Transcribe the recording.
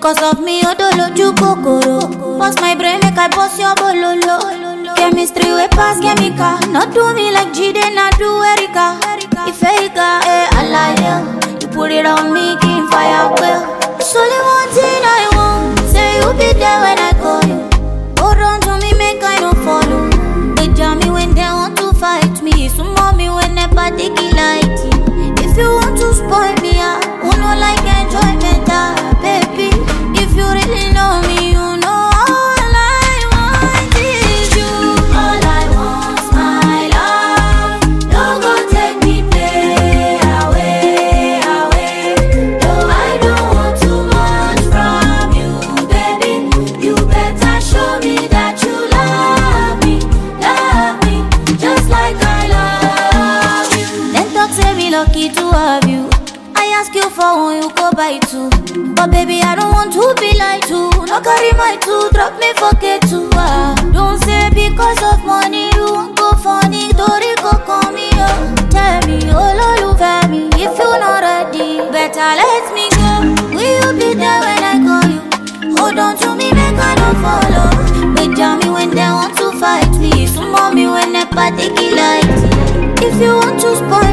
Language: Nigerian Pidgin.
Cause of me, odoloju kokoro. Pass my brain, make I bust your bololo. Chemistry we pass chemical. Not do me like Jide, not do Erica. If Erica, I like you. You put it on me, keep fire well. It's only one thing I want. Say you be there when I call you. Hold on to me, make I don't follow. They jam me when they want to fight me. Some me when they party like it. If you want to spoil me, I won't like enjoyment, baby. If you really know me, you know all I want is you. All I want's my love. Don't go take me play away, away. No, I don't want too much from you, baby. You better show me that you love me, just like I love you. Then talk say me lucky to have you. I ask you for one, you go buy two. But baby, I don't want to be like you. No carry my two, drop me forget to. Don't say because of money you won't go funny. Tori go call me up. Tell me, oh Lord, you fair me. If you're not ready, better let me go. Will you be there when I call you? Hold on to me, make I don't follow. They jam me when they want to fight me. Some me when they party like it. If you want to spoil